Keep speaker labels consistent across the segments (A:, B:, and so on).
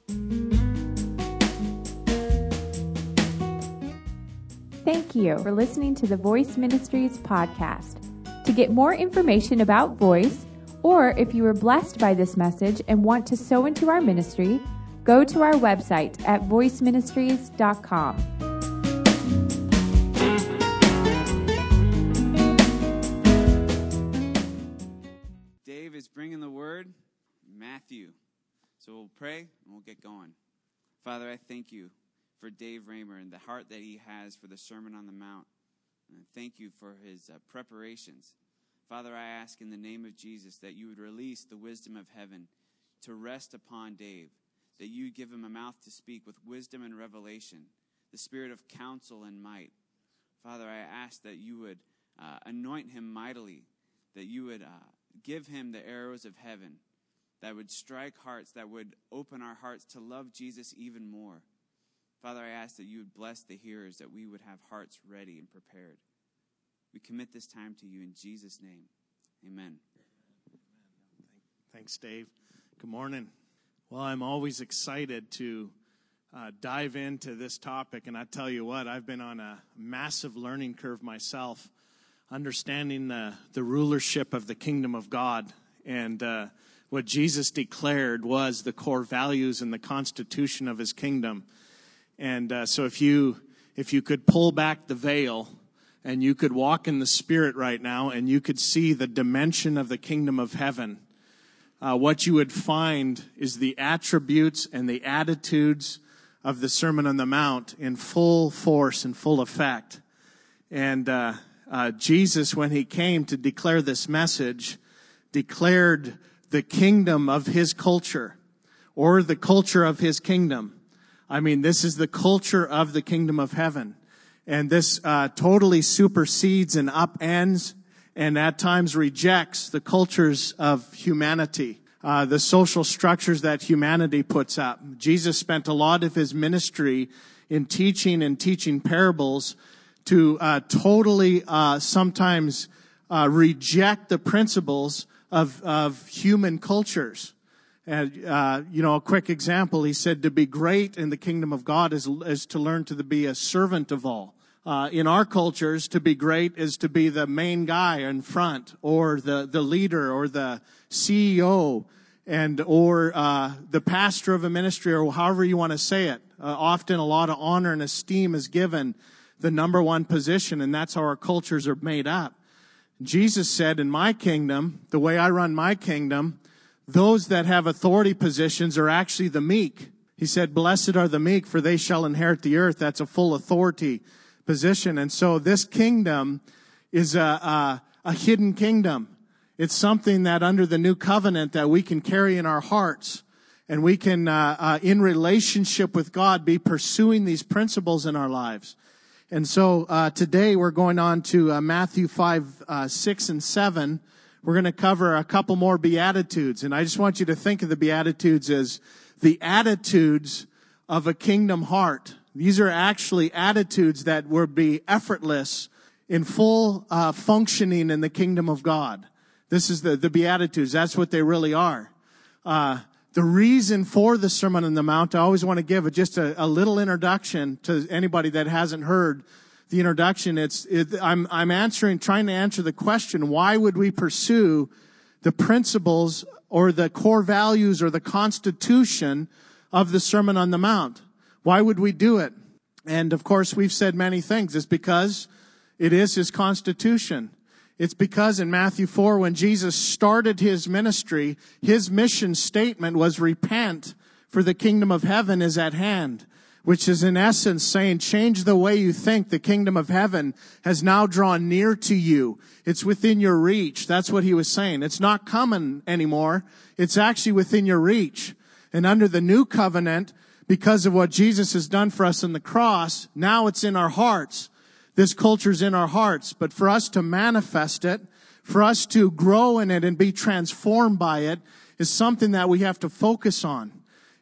A: Thank you for listening to the Voice Ministries podcast. To get more information about Voice, or if you were blessed by this message and want to sow into our ministry, go to our website at voiceministries.com.
B: Dave is bringing the word, Matthew. So we'll pray and we'll get going. Father, I thank you for Dave Raymer and the heart that he has for the Sermon on the Mount. And thank you for his preparations. Father, I ask in the name of Jesus that you would release the wisdom of heaven to rest upon Dave, that you would give him a mouth to speak with wisdom and revelation, the spirit of counsel and might. Father, I ask that you would anoint him mightily, that you would give him the arrows of heaven that would strike hearts, that would open our hearts to love Jesus even more. Father, I ask that you would bless the hearers, that we would have hearts ready and prepared. We commit this time to you in Jesus' name. Amen.
C: Thanks, Dave. Good morning. Well, I'm always excited to dive into this topic, and I tell you what, I've been on a massive learning curve myself, understanding the rulership of the kingdom of God, and what Jesus declared was the core values and the constitution of his kingdom. And so if you could pull back the veil and you could walk in the Spirit right now and you could see the dimension of the kingdom of heaven, what you would find is the attributes and the attitudes of the Sermon on the Mount in full force and full effect. And Jesus, when he came to declare this message, declared the kingdom of his culture, or the culture of his kingdom. I mean, this is the culture of the kingdom of heaven. And this totally supersedes and upends and at times rejects the cultures of humanity, the social structures that humanity puts up. Jesus spent a lot of his ministry in teaching parables to totally sometimes reject the principles of human cultures. And, a quick example, he said to be great in the kingdom of God is to learn to be a servant of all. In our cultures, to be great is to be the main guy in front, or the leader, or the CEO, or the pastor of a ministry, or however you want to say it. Often a lot of honor and esteem is given the number one position, and that's how our cultures are made up. Jesus said, in my kingdom, the way I run my kingdom, those that have authority positions are actually the meek. He said, blessed are the meek, for they shall inherit the earth. That's a full authority position. And so this kingdom is a hidden kingdom. It's something that under the new covenant that we can carry in our hearts. And we can, in relationship with God, be pursuing these principles in our lives. And so today we're going on to Matthew 5, 6, and 7. We're going to cover a couple more Beatitudes. And I just want you to think of the Beatitudes as the attitudes of a kingdom heart. These are actually attitudes that would be effortless in full functioning in the kingdom of God. This is the Beatitudes. That's what they really are. The reason for the Sermon on the Mount, I always want to give just a little introduction to anybody that hasn't heard the introduction. I'm trying to answer the question, why would we pursue the principles or the core values or the constitution of the Sermon on the Mount? Why would we do it? And of course, we've said many things. It's because it is his constitution. It's because in Matthew 4, when Jesus started his ministry, his mission statement was repent, for the kingdom of heaven is at hand. Which is in essence saying, change the way you think. The kingdom of heaven has now drawn near to you. It's within your reach. That's what he was saying. It's not coming anymore. It's actually within your reach. And under the new covenant, because of what Jesus has done for us on the cross, now it's in our hearts. This culture's in our hearts. But for us to manifest it, for us to grow in it and be transformed by it, is something that we have to focus on.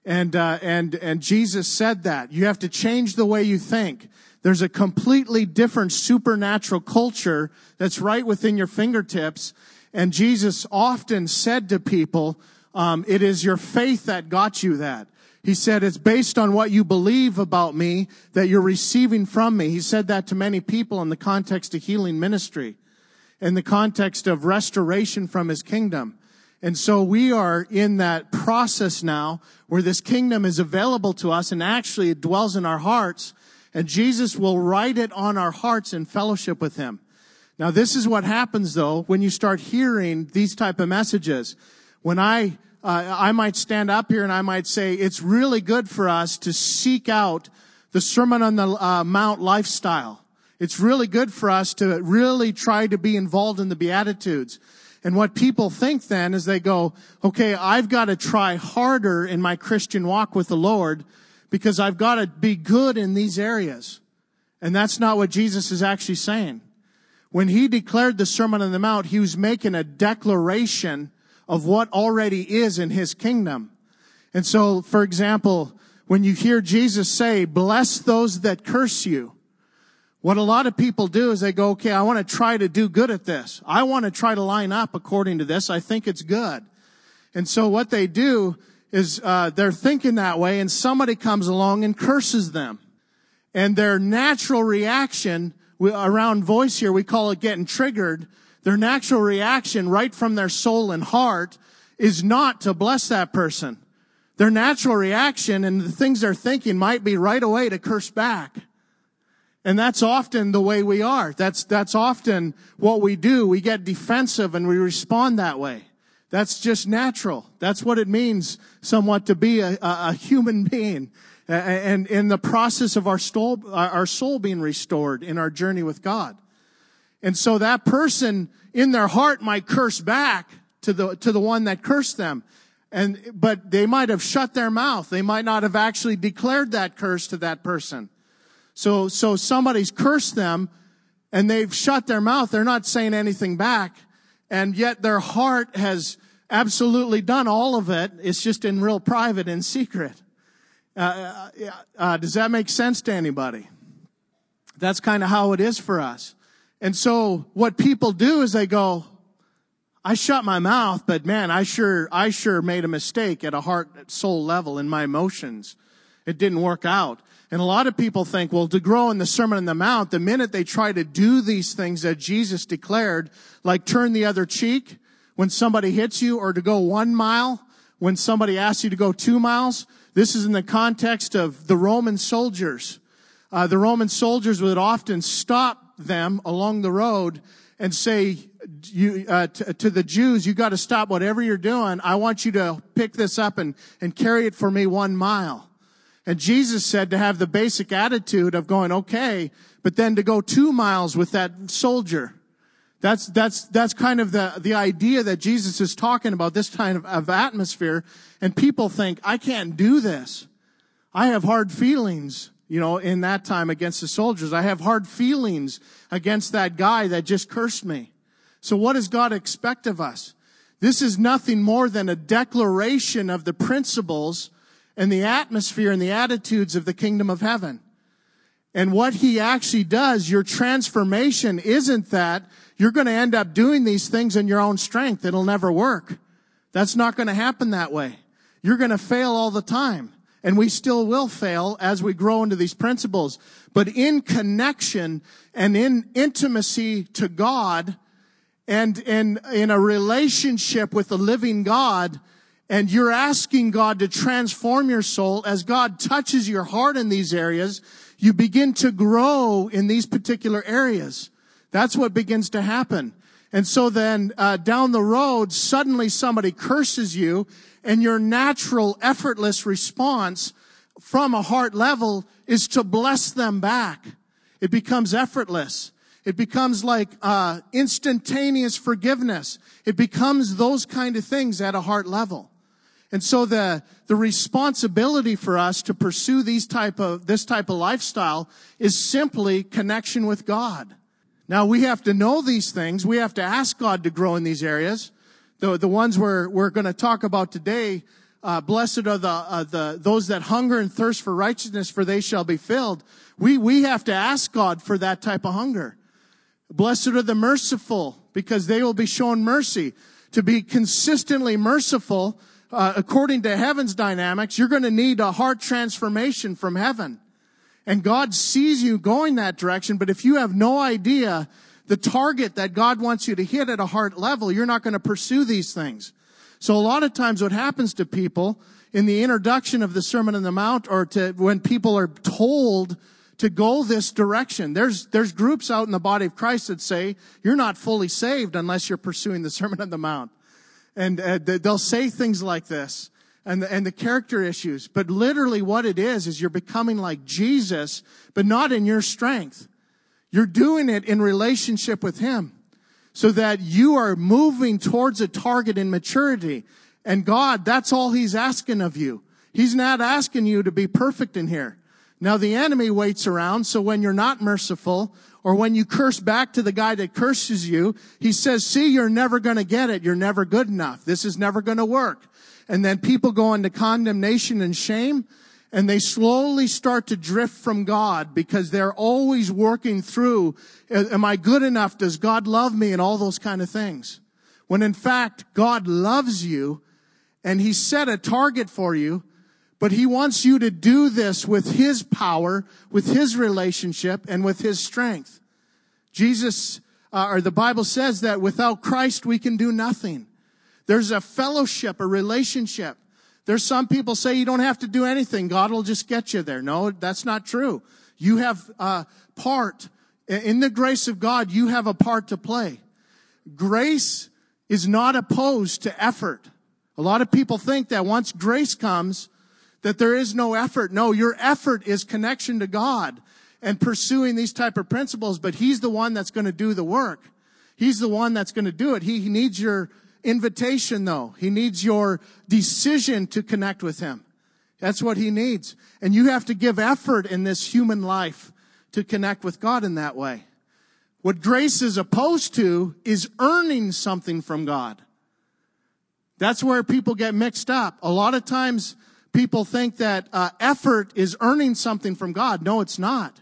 C: And Jesus said that. You have to change the way you think. There's a completely different supernatural culture that's right within your fingertips. And Jesus often said to people, it is your faith that got you that. He said, it's based on what you believe about me that you're receiving from me. He said that to many people in the context of healing ministry, in the context of restoration from his kingdom. And so we are in that process now where this kingdom is available to us, and actually it dwells in our hearts, and Jesus will write it on our hearts in fellowship with him. Now, this is what happens, though, when you start hearing these type of messages. When I might stand up here and I might say, it's really good for us to seek out the Sermon on the Mount lifestyle. It's really good for us to really try to be involved in the Beatitudes. And what people think then is they go, okay, I've got to try harder in my Christian walk with the Lord because I've got to be good in these areas. And that's not what Jesus is actually saying. When he declared the Sermon on the Mount, he was making a declaration of what already is in his kingdom. And so, for example, when you hear Jesus say, bless those that curse you, what a lot of people do is they go, okay, I want to try to do good at this. I want to try to line up according to this. I think it's good. And so what they do is they're thinking that way, and somebody comes along and curses them. And their natural reaction, around voice here, we call it getting triggered. Their natural reaction right from their soul and heart is not to bless that person. Their natural reaction and the things they're thinking might be right away to curse back. And that's often the way we are. That's often what we do. We get defensive and we respond that way. That's just natural. That's what it means somewhat to be a human being. And in the process of our soul being restored in our journey with God. And so that person in their heart might curse back to the one that cursed them. But they might have shut their mouth. They might not have actually declared that curse to that person. So somebody's cursed them and they've shut their mouth. They're not saying anything back. And yet their heart has absolutely done all of it. It's just in real private and secret. Does that make sense to anybody? That's kind of how it is for us. And so what people do is they go, I shut my mouth, but man, I sure made a mistake at a heart, soul level in my emotions. It didn't work out. And a lot of people think, well, to grow in the Sermon on the Mount, the minute they try to do these things that Jesus declared, like turn the other cheek when somebody hits you, or to go 1 mile when somebody asks you to go 2 miles, this is in the context of the Roman soldiers. The Roman soldiers would often stop them along the road and say to the Jews, you got to stop whatever you're doing. I want you to pick this up and carry it for me 1 mile. And Jesus said to have the basic attitude of going, okay, but then to go 2 miles with that soldier. That's kind of the idea that Jesus is talking about, this kind of atmosphere. And people think, I can't do this. I have hard feelings, in that time against the soldiers. I have hard feelings against that guy that just cursed me. So what does God expect of us? This is nothing more than a declaration of the principles and the atmosphere and the attitudes of the kingdom of heaven. And what he actually does, your transformation isn't that you're going to end up doing these things in your own strength. It'll never work. That's not going to happen that way. You're going to fail all the time. And we still will fail as we grow into these principles. But in connection and in intimacy to God and in a relationship with the living God, and you're asking God to transform your soul, as God touches your heart in these areas, you begin to grow in these particular areas. That's what begins to happen. And so then down the road, suddenly somebody curses you, and your natural, effortless response from a heart level is to bless them back. It becomes effortless. It becomes like instantaneous forgiveness. It becomes those kind of things at a heart level. And so the responsibility for us to pursue this type of lifestyle is simply connection with God. Now we have to know these things. We have to ask God to grow in these areas. The ones we're going to talk about today, blessed are those that hunger and thirst for righteousness, for they shall be filled. We have to ask God for that type of hunger. Blessed are the merciful, because they will be shown mercy. To be consistently merciful according to heaven's dynamics, you're going to need a heart transformation from heaven. And God sees you going that direction, but if you have no idea the target that God wants you to hit at a heart level, you're not going to pursue these things. So a lot of times what happens to people in the introduction of the Sermon on the Mount, or to when people are told to go this direction, there's groups out in the body of Christ that say, you're not fully saved unless you're pursuing the Sermon on the Mount. And they'll say things like this. And the character issues. But literally what it is you're becoming like Jesus, but not in your strength. You're doing it in relationship with Him, so that you are moving towards a target in maturity. And God, that's all He's asking of you. He's not asking you to be perfect in here. Now the enemy waits around, so when you're not merciful, or when you curse back to the guy that curses you, he says, see, you're never going to get it. You're never good enough. This is never going to work. And then people go into condemnation and shame, and they slowly start to drift from God because they're always working through, am I good enough? Does God love me? And all those kind of things. When in fact, God loves you, and He set a target for you, but He wants you to do this with His power, with His relationship, and with His strength. Jesus, or the Bible says that without Christ we can do nothing. There's a fellowship, a relationship. There's some people say you don't have to do anything. God will just get you there. No, that's not true. You have a part. In the grace of God, you have a part to play. Grace is not opposed to effort. A lot of people think that once grace comes, that there is no effort. No, your effort is connection to God and pursuing these type of principles, but He's the one that's going to do the work. He's the one that's going to do it. He needs your invitation, though. He needs your decision to connect with Him. That's what He needs. And you have to give effort in this human life to connect with God in that way. What grace is opposed to is earning something from God. That's where people get mixed up. A lot of times people think that effort is earning something from God. No, it's not.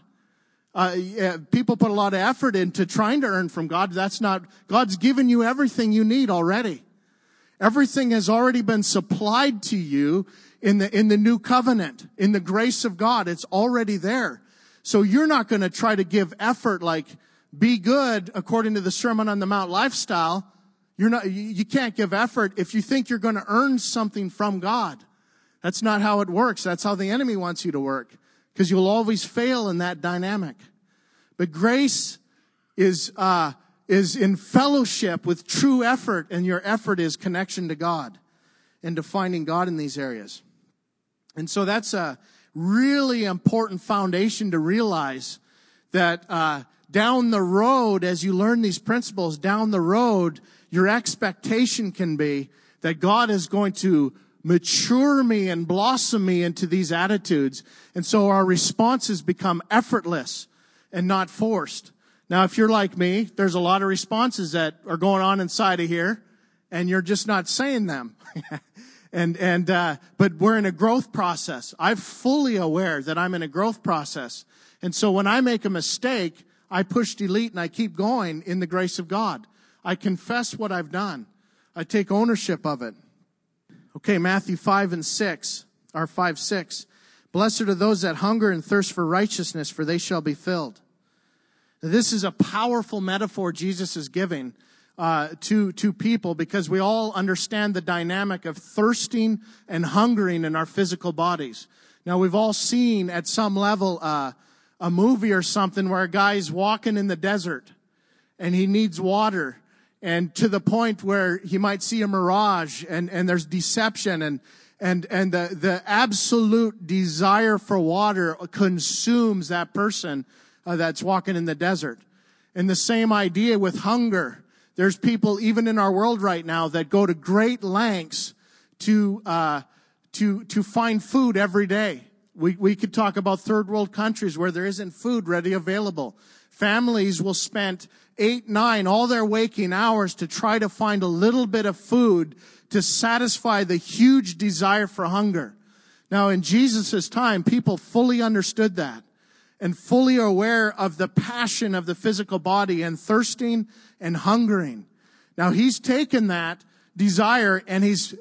C: People put a lot of effort into trying to earn from God. That's not, God's given you everything you need already. Everything has already been supplied to you in the new covenant, in the grace of God. It's already there. So you're not going to try to give effort like be good according to the Sermon on the Mount lifestyle. You can't give effort if you think you're going to earn something from God. That's not how it works. That's how the enemy wants you to work, because you'll always fail in that dynamic. But grace is in fellowship with true effort, and your effort is connection to God and to finding God in these areas. And so that's a really important foundation to realize that down the road, as you learn these principles, down the road, your expectation can be that God is going to mature me and blossom me into these attitudes. And so our responses become effortless and not forced. Now, if you're like me, there's a lot of responses that are going on inside of here, and you're just not saying them. But we're in a growth process. I'm fully aware that I'm in a growth process. And so when I make a mistake, I push delete and I keep going in the grace of God. I confess what I've done. I take ownership of it. Okay, Matthew 5:6. Blessed are those that hunger and thirst for righteousness, for they shall be filled. Now, this is a powerful metaphor Jesus is giving to people, because we all understand the dynamic of thirsting and hungering in our physical bodies. Now, we've all seen at some level a movie or something where a guy's walking in the desert and he needs water, and to the point where he might see a mirage, and there's deception, and the absolute desire for water consumes that person that's walking in the desert. And the same idea with hunger. There's people even in our world right now that go to great lengths to find food every day. We could talk about third world countries where there isn't food ready available. Families will spend 8, 9, all their waking hours to try to find a little bit of food to satisfy the huge desire for hunger. Now, in Jesus' time, people fully understood that and fully aware of the passion of the physical body and thirsting and hungering. Now, He's taken that desire and He's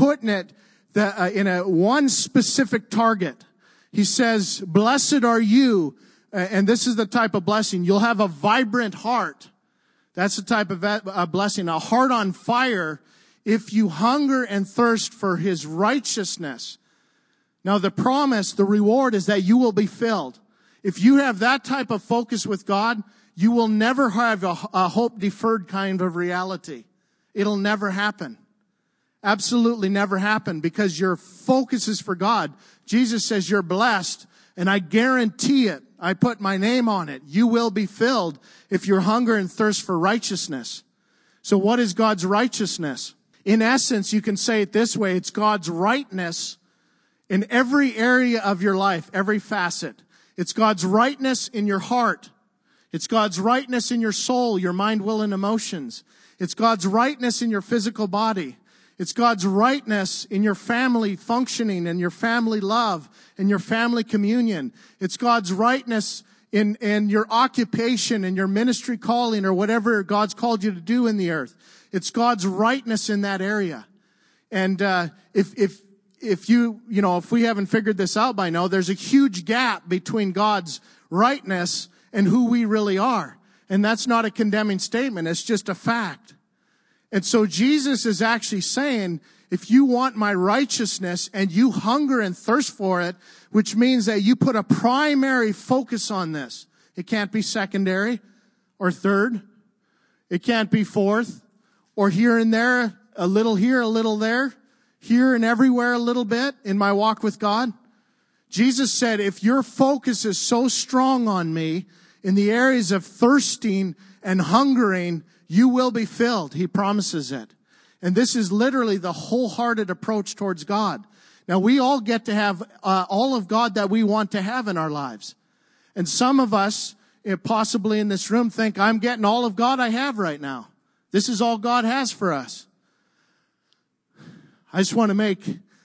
C: putting it in a one specific target. He says, blessed are you, and this is the type of blessing. You'll have a vibrant heart. That's the type of blessing. A heart on fire if you hunger and thirst for his righteousness. Now the promise, the reward is that you will be filled. If you have that type of focus with God, you will never have a hope deferred kind of reality. It'll never happen. Absolutely never happen, because your focus is for God. Jesus says you're blessed, and I guarantee it. I put my name on it. You will be filled if you hunger and thirst for righteousness. So what is God's righteousness? In essence, you can say it this way. It's God's rightness in every area of your life, every facet. It's God's rightness in your heart. It's God's rightness in your soul, your mind, will, and emotions. It's God's rightness in your physical body. It's God's rightness in your family functioning and your family love and your family communion. It's God's rightness in your occupation and your ministry calling or whatever God's called you to do in the earth. It's God's rightness in that area. And if we haven't figured this out by now, there's a huge gap between God's rightness and who we really are. And that's not a condemning statement. It's just a fact. And so Jesus is actually saying, if you want my righteousness and you hunger and thirst for it, which means that you put a primary focus on this. It can't be secondary or third. It can't be fourth or here and there, a little here, a little there, here and everywhere a little bit in my walk with God. Jesus said, if your focus is so strong on me in the areas of thirsting and hungering, you will be filled. He promises it. And this is literally the wholehearted approach towards God. Now, we all get to have all of God that we want to have in our lives. And some of us, possibly in this room, think, I'm getting all of God I have right now. This is all God has for us. I just want to make,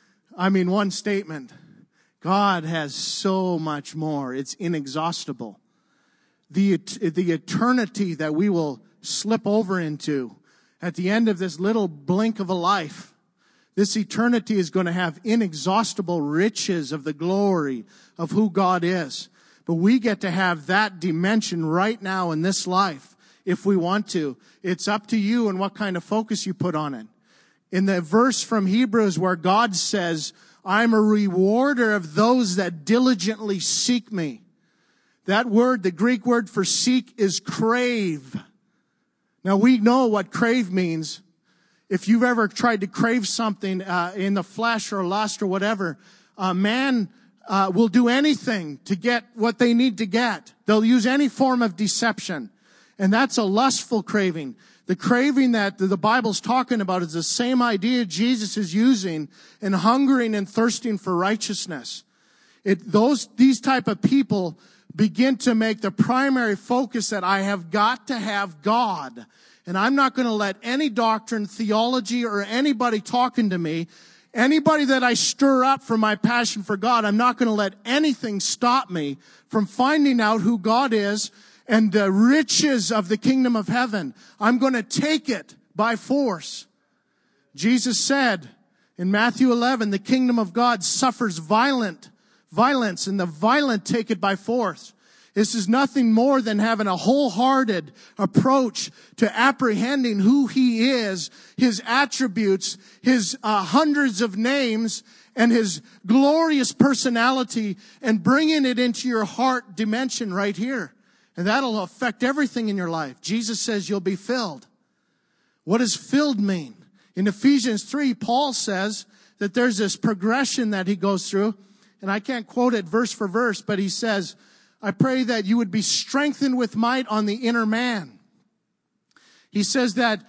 C: one statement. God has so much more. It's inexhaustible. The eternity that we will slip over into at the end of this little blink of a life, this eternity is going to have inexhaustible riches of the glory of who God is. But we get to have that dimension right now in this life if we want to. It's up to you and what kind of focus you put on it. In the verse from Hebrews where God says, I'm a rewarder of those that diligently seek me. That word, the Greek word for seek, is crave. Now, we know what crave means. If you've ever tried to crave something in the flesh or lust or whatever, man will do anything to get what they need to get. They'll use any form of deception. And that's a lustful craving. The craving that the Bible's talking about is the same idea Jesus is using in hungering and thirsting for righteousness. These type of people begin to make the primary focus that I have got to have God. And I'm not going to let any doctrine, theology, or anybody talking to me, anybody that I stir up from my passion for God, I'm not going to let anything stop me from finding out who God is and the riches of the kingdom of heaven. I'm going to take it by force. Jesus said in Matthew 11, the kingdom of God suffers violence, and the violent take it by force. This is nothing more than having a wholehearted approach to apprehending who He is, His attributes, His hundreds of names, and His glorious personality, and bringing it into your heart dimension right here. And that'll affect everything in your life. Jesus says you'll be filled. What does filled mean? In Ephesians 3, Paul says that there's this progression that he goes through. And I can't quote it verse for verse, but he says, I pray that you would be strengthened with might on the inner man. He says that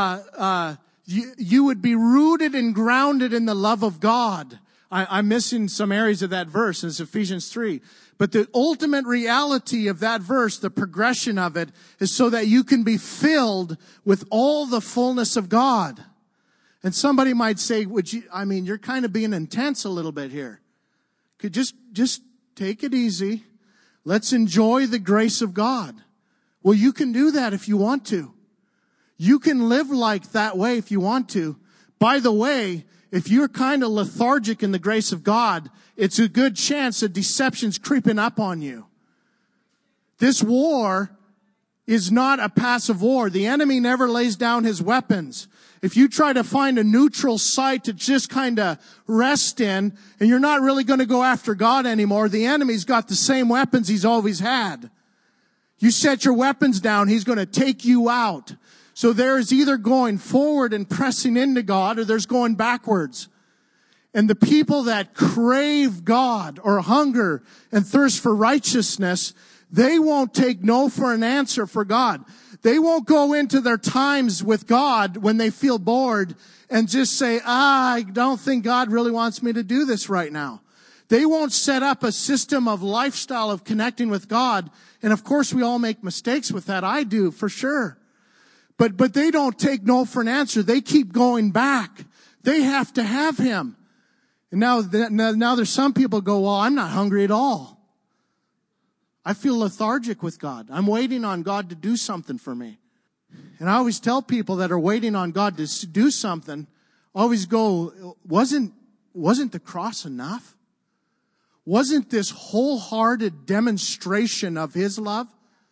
C: you would be rooted and grounded in the love of God. I'm missing some areas of that verse. It's Ephesians 3. But the ultimate reality of that verse, the progression of it, is so that you can be filled with all the fullness of God. And somebody might say, you're kind of being intense a little bit here. Could just take it easy. Let's enjoy the grace of God. Well, you can do that if you want to. You can live like that way if you want to. By the way, if you're kind of lethargic in the grace of God, it's a good chance that deception's creeping up on you. This war is not a passive war. The enemy never lays down his weapons. If you try to find a neutral site to just kind of rest in, and you're not really going to go after God anymore, the enemy's got the same weapons he's always had. You set your weapons down, he's going to take you out. So there's either going forward and pressing into God, or there's going backwards. And the people that crave God or hunger and thirst for righteousness, they won't take no for an answer for God. They won't go into their times with God when they feel bored and just say, I don't think God really wants me to do this right now. They won't set up a system of lifestyle of connecting with God. And of course, we all make mistakes with that. I do, for sure. But they don't take no for an answer. They keep going back. They have to have Him. And now there's some people go, well, I'm not hungry at all. I feel lethargic with God. I'm waiting on God to do something for me. And I always tell people that are waiting on God to do something, always go, wasn't the cross enough? Wasn't this wholehearted demonstration of His love?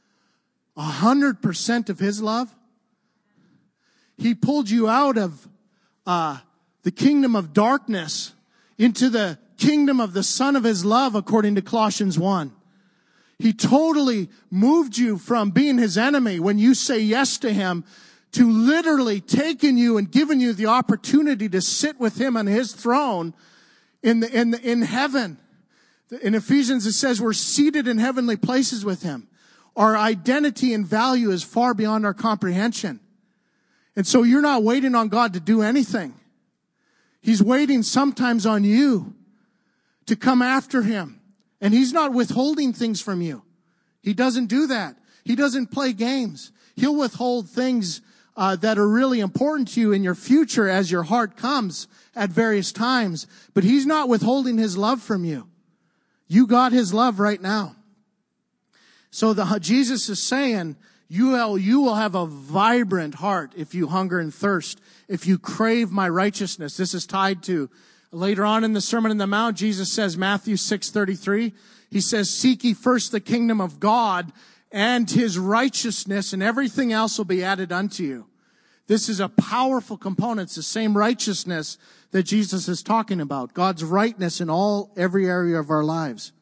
C: 100% of His love? He pulled you out of the kingdom of darkness into the kingdom of the Son of His love, according to Colossians 1. He totally moved you from being His enemy when you say yes to Him to literally taking you and giving you the opportunity to sit with Him on His throne in heaven. In Ephesians it says we're seated in heavenly places with Him. Our identity and value is far beyond our comprehension. And so you're not waiting on God to do anything. He's waiting sometimes on you to come after Him. And He's not withholding things from you. He doesn't do that. He doesn't play games. He'll withhold things that are really important to you in your future as your heart comes at various times. But He's not withholding His love from you. You got His love right now. So Jesus is saying, you will have a vibrant heart if you hunger and thirst, if you crave my righteousness. This is tied to later on in the Sermon on the Mount. Jesus says, Matthew 6:33, He says, seek ye first the kingdom of God and His righteousness, and everything else will be added unto you. This is a powerful component. It's the same righteousness that Jesus is talking about. God's rightness in every area of our lives.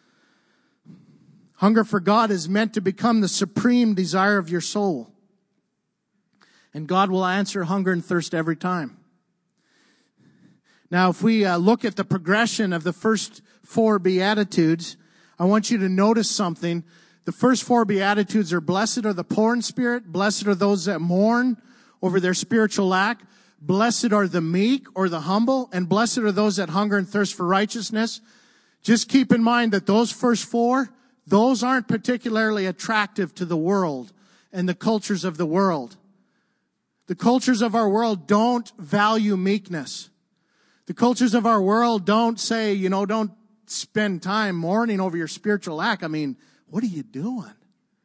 C: Hunger for God is meant to become the supreme desire of your soul. And God will answer hunger and thirst every time. Now, if we look at the progression of the first 4 Beatitudes, I want you to notice something. The first 4 Beatitudes are, blessed are the poor in spirit, blessed are those that mourn over their spiritual lack, blessed are the meek or the humble, and blessed are those that hunger and thirst for righteousness. Just keep in mind that those first 4, those aren't particularly attractive to the world and the cultures of the world. The cultures of our world don't value meekness. The cultures of our world don't say, don't spend time mourning over your spiritual lack. I mean, what are you doing?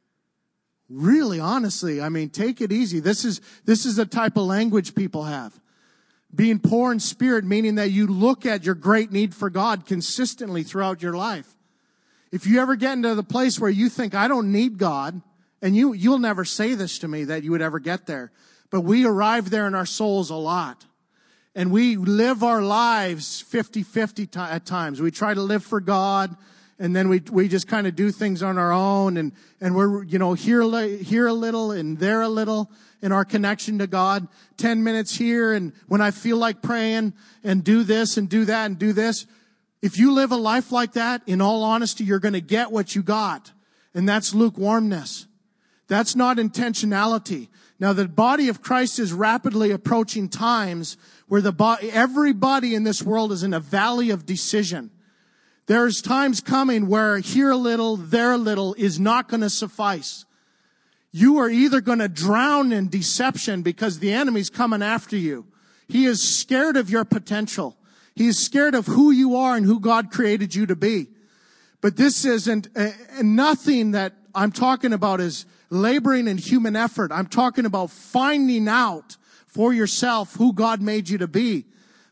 C: Really, honestly, take it easy. This is the type of language people have. Being poor in spirit, meaning that you look at your great need for God consistently throughout your life. If you ever get into the place where you think, I don't need God, and you'll never say this to me that you would ever get there, but we arrive there in our souls a lot. And we live our lives 50-50 at times. We try to live for God, and then we just kind of do things on our own, and we're, here a little and there a little in our connection to God. 10 minutes here, and when I feel like praying, and do this and do that and do this. If you live a life like that, in all honesty, you're going to get what you got. And that's lukewarmness. That's not intentionality. Now, the body of Christ is rapidly approaching times where everybody in this world is in a valley of decision. There's times coming where here a little, there a little is not going to suffice. You are either going to drown in deception because the enemy's coming after you. He is scared of your potential. He is scared of who you are and who God created you to be. But this isn't, nothing that I'm talking about is laboring in human effort. I'm talking about finding out for yourself who God made you to be.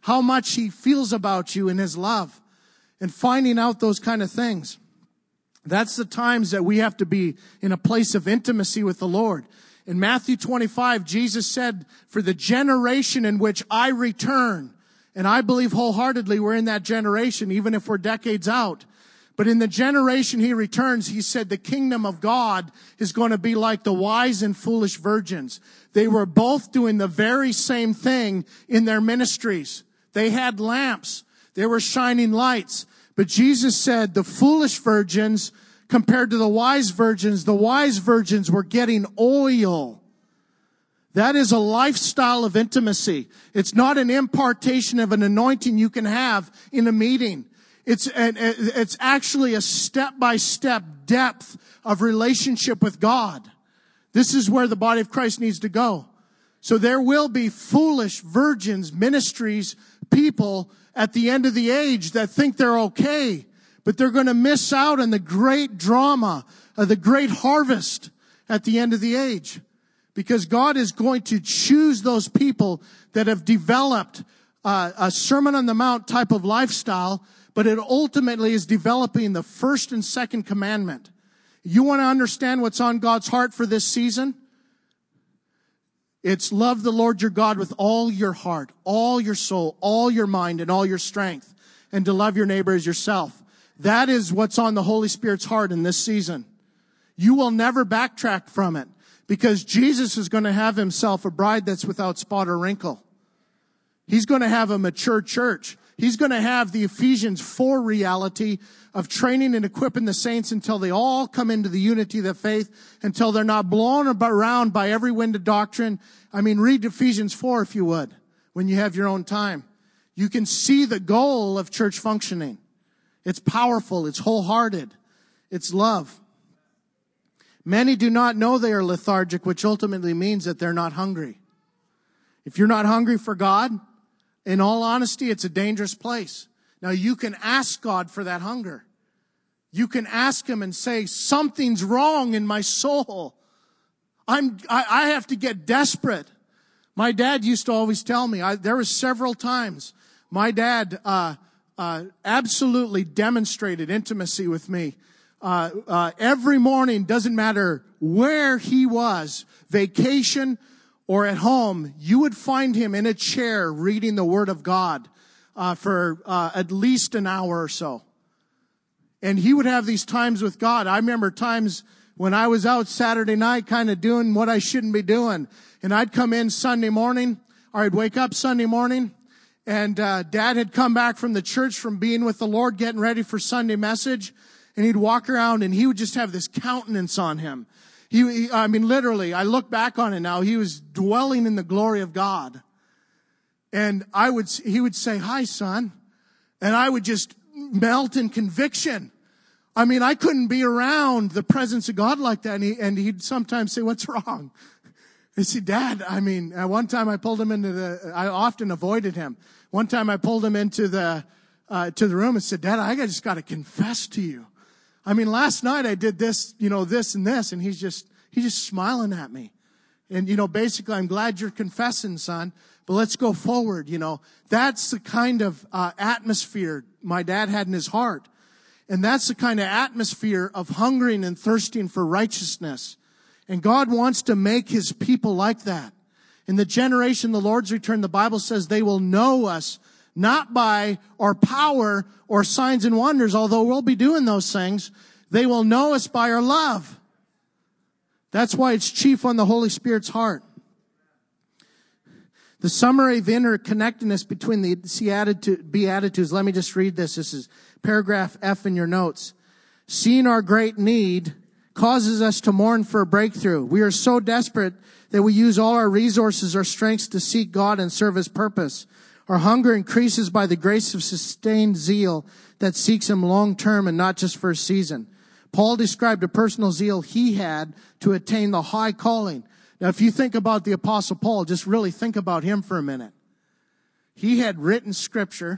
C: how much He feels about you in His love, and finding out those kind of things. That's the times that we have to be in a place of intimacy with the Lord. In Matthew 25, Jesus said, for the generation in which I return, and I believe wholeheartedly we're in that generation, even if we're decades out. But in the generation He returns, He said the kingdom of God is going to be like the wise and foolish virgins. They were both doing the very same thing in their ministries. They had lamps. They were shining lights. But Jesus said the foolish virgins compared to the wise virgins were getting oil. That is a lifestyle of intimacy. It's not an impartation of an anointing you can have in a meeting. It's actually a step-by-step depth of relationship with God. This is where the body of Christ needs to go. So there will be foolish virgins, ministries, people at the end of the age that think they're okay, but they're going to miss out on the great drama of the great harvest at the end of the age. Because God is going to choose those people that have developed a Sermon on the Mount type of lifestyle, but it ultimately is developing the first and second commandment. You want to understand what's on God's heart for this season? It's love the Lord your God with all your heart, all your soul, all your mind, and all your strength, and to love your neighbor as yourself. That is what's on the Holy Spirit's heart in this season. You will never backtrack from it, because Jesus is going to have Himself a bride that's without spot or wrinkle. He's going to have a mature church. He's going to have the Ephesians 4 reality of training and equipping the saints until they all come into the unity of the faith, until they're not blown around by every wind of doctrine. I mean, read Ephesians 4 if you would, when you have your own time. You can see the goal of church functioning. It's powerful. It's wholehearted. It's love. Many do not know they are lethargic, which ultimately means that they're not hungry. If you're not hungry for God, in all honesty, it's a dangerous place. Now, you can ask God for that hunger. You can ask Him and say, something's wrong in my soul. I have to get desperate. My dad used to always tell me, there was several times my dad absolutely demonstrated intimacy with me. Every morning, doesn't matter where he was, vacation or at home, you would find him in a chair reading the Word of God for at least an hour or so. And he would have these times with God. I remember times when I was out Saturday night kind of doing what I shouldn't be doing. And I'd come in Sunday morning, or I'd wake up Sunday morning, and Dad had come back from the church from being with the Lord, getting ready for Sunday message. And he'd walk around and he would just have this countenance on him. I mean, literally, I look back on it now, he was dwelling in the glory of God. And he would say, "Hi, son." And I would just melt in conviction. I mean, I couldn't be around the presence of God like that. And he'd sometimes say, "What's wrong?" I said, "Dad," I mean, at one time I pulled him I often avoided him. One time I pulled him into the room and said, "Dad, I just got to confess to you. I mean, last night I did this, this and this," and he's just smiling at me. And, basically, "I'm glad you're confessing, son, but let's go forward." That's the kind of atmosphere my dad had in his heart. And that's the kind of atmosphere of hungering and thirsting for righteousness. And God wants to make His people like that. In the generation the Lord's return, the Bible says they will know us not by our power or signs and wonders, although we'll be doing those things. They will know us by our love. That's why it's chief on the Holy Spirit's heart. The summary of interconnectedness between the Beatitudes, let me just read this. This is paragraph F in your notes. Seeing our great need causes us to mourn for a breakthrough. We are so desperate that we use all our resources, our strengths to seek God and serve His purpose. Our hunger increases by the grace of sustained zeal that seeks Him long term and not just for a season. Paul described a personal zeal he had to attain the high calling. Now, if you think about the Apostle Paul, just really think about him for a minute. He had written Scripture.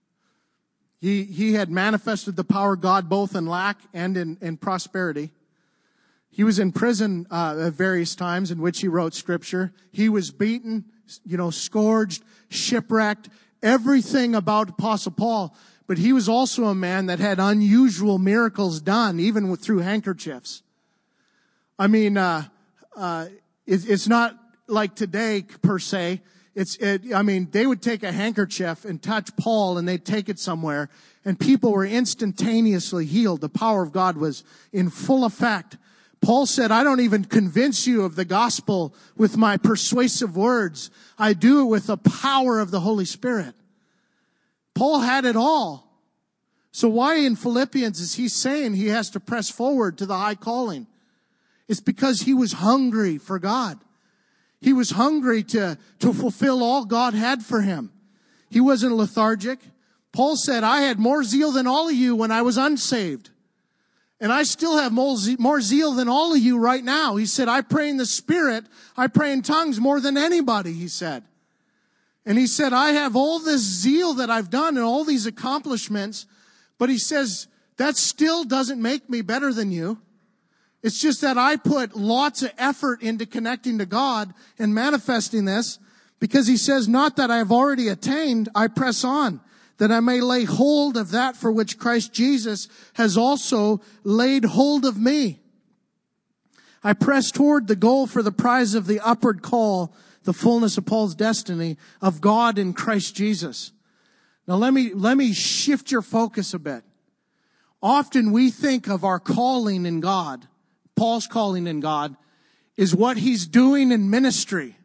C: He had manifested the power of God both in lack and in prosperity. He was in prison at various times in which he wrote Scripture. He was beaten, scourged, shipwrecked, everything about Apostle Paul, but he was also a man that had unusual miracles done, even through handkerchiefs. I mean, it's not like today per se. They would take a handkerchief and touch Paul, and they'd take it somewhere, and people were instantaneously healed. The power of God was in full effect. Paul said, I don't even convince you of the gospel with my persuasive words. I do it with the power of the Holy Spirit. Paul had it all. So why in Philippians is he saying he has to press forward to the high calling? It's because he was hungry for God. He was hungry to fulfill all God had for him. He wasn't lethargic. Paul said, I had more zeal than all of you when I was unsaved. And I still have more zeal than all of you right now. He said, I pray in the Spirit. I pray in tongues more than anybody, he said. And he said, I have all this zeal that I've done and all these accomplishments. But he says, that still doesn't make me better than you. It's just that I put lots of effort into connecting to God and manifesting this, because he says, not that I have already attained, I press on, that I may lay hold of that for which Christ Jesus has also laid hold of me. I press toward the goal for the prize of the upward call, the fullness of Paul's destiny of God in Christ Jesus. Now let me shift your focus a bit. Often we think of our calling in God, Paul's calling in God, is what he's doing in ministry.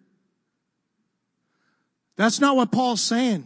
C: That's not what Paul's saying.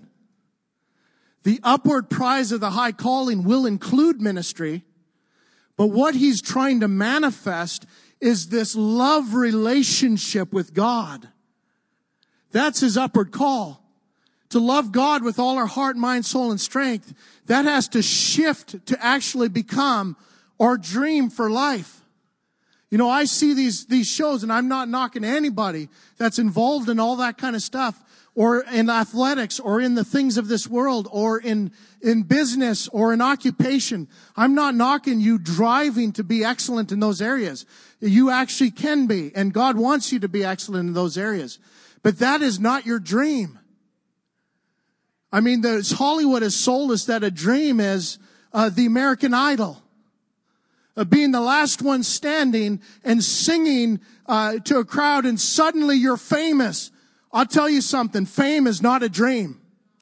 C: The upward prize of the high calling will include ministry, but what he's trying to manifest is this love relationship with God. That's his upward call. To love God with all our heart, mind, soul, and strength, that has to shift to actually become our dream for life. You know, I see these shows, and I'm not knocking anybody that's involved in all that kind of stuff, or in athletics, or in the things of this world, or in business, or in occupation. I'm not knocking you driving to be excellent in those areas. You actually can be, and God wants you to be excellent in those areas. But that is not your dream. I mean, Hollywood has sold us that a dream is the American Idol. Being the last one standing and singing to a crowd, and suddenly you're famous. I'll tell you something, fame is not a dream.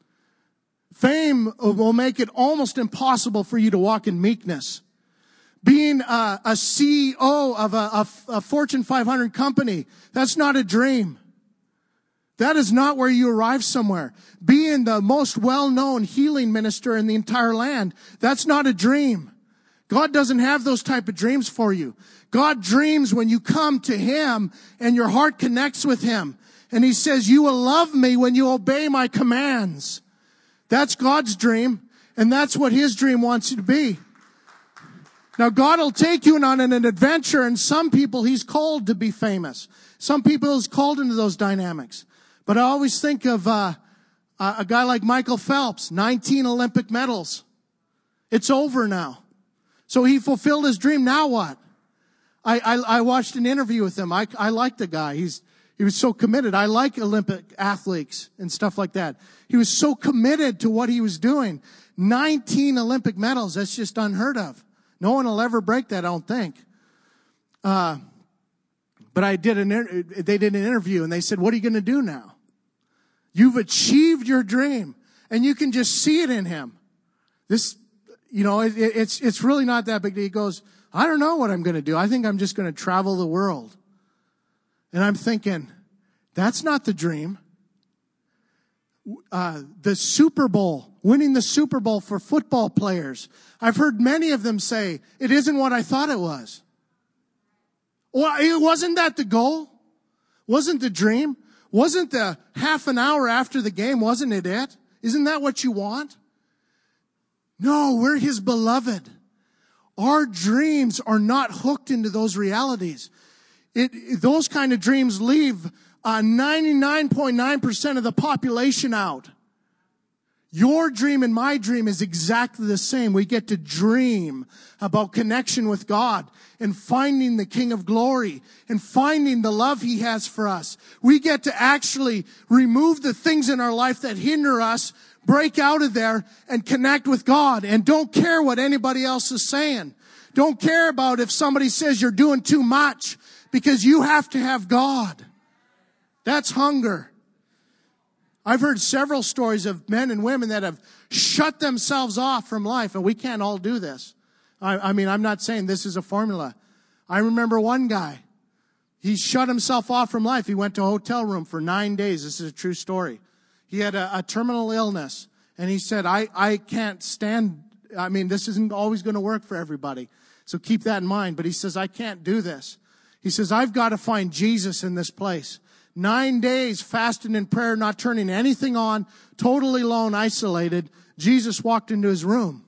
C: Fame will make it almost impossible for you to walk in meekness. Being a CEO of a Fortune 500 company, that's not a dream. That is not where you arrive somewhere. Being the most well-known healing minister in the entire land, that's not a dream. God doesn't have those type of dreams for you. God dreams when you come to Him and your heart connects with Him. And He says, you will love me when you obey my commands. That's God's dream, and that's what His dream wants you to be. Now, God will take you on an adventure, and some people He's called to be famous. Some people He's called into those dynamics. But I always think of a guy like Michael Phelps, 19 Olympic medals. It's over now. So he fulfilled his dream. Now what? I watched an interview with him. I like the guy. He was so committed. I like Olympic athletes and stuff like that. He was so committed to what he was doing. 19 Olympic medals. That's just unheard of. No one will ever break that, I don't think. But they did an interview, and they said, what are you going to do now? You've achieved your dream, and you can just see it in him. This, it's really not that big. He goes, I don't know what I'm going to do. I think I'm just going to travel the world. And I'm thinking, that's not the dream. The Super Bowl, winning the Super Bowl for football players. I've heard many of them say, it isn't what I thought it was. Well, wasn't that the goal? Wasn't the dream? Wasn't the half an hour after the game, wasn't it? Isn't that what you want? No, we're His beloved. Our dreams are not hooked into those realities. Those kind of dreams leave 99.9% of the population out. Your dream and my dream is exactly the same. We get to dream about connection with God and finding the King of Glory and finding the love He has for us. We get to actually remove the things in our life that hinder us
D: break out of there and connect with God. And don't care what anybody else is saying. Don't care about if somebody says you're doing too much, because you have to have God. That's hunger. I've heard several stories of men and women that have shut themselves off from life, and we can't all do this. I mean, I'm not saying this is a formula. I remember one guy. He shut himself off from life. He went to a hotel room for 9 days. This is a true story. He had a terminal illness, and he said, I can't stand, I mean, this isn't always going to work for everybody. So keep that in mind. But he says, I can't do this. He says, I've got to find Jesus in this place. 9 days fasting in prayer, not turning anything on, totally alone, isolated. Jesus walked into his room.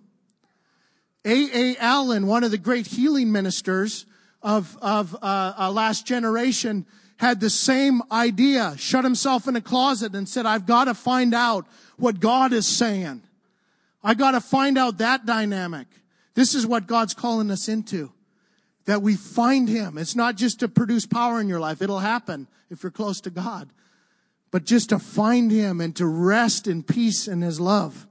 D: A. Allen, one of the great healing ministers of last generation, had the same idea, shut himself in a closet and said, I've got to find out what God is saying. I got to find out that dynamic. This is what God's calling us into, that we find him. It's not just to produce power in your life. It'll happen if you're close to God, but just to find him and to rest in peace and his love.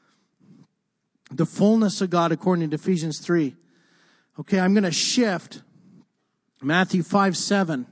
D: The fullness of God according to Ephesians 3. Okay, I'm going to shift. Matthew 5:7.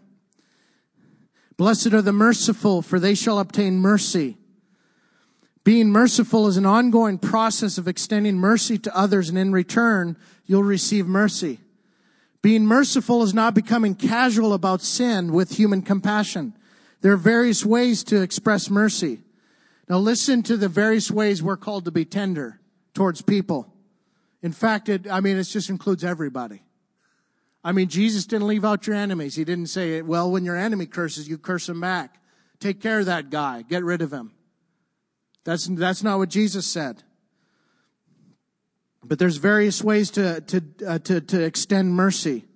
D: Blessed are the merciful, for they shall obtain mercy. Being merciful is an ongoing process of extending mercy to others, and in return, you'll receive mercy. Being merciful is not becoming casual about sin with human compassion. There are various ways to express mercy. Now listen to the various ways we're called to be tender towards people. In fact, it just includes everybody. I mean, Jesus didn't leave out your enemies. He didn't say, well, when your enemy curses, you curse him back. Take care of that guy. Get rid of him. That's not what Jesus said. But there's various ways to extend mercy.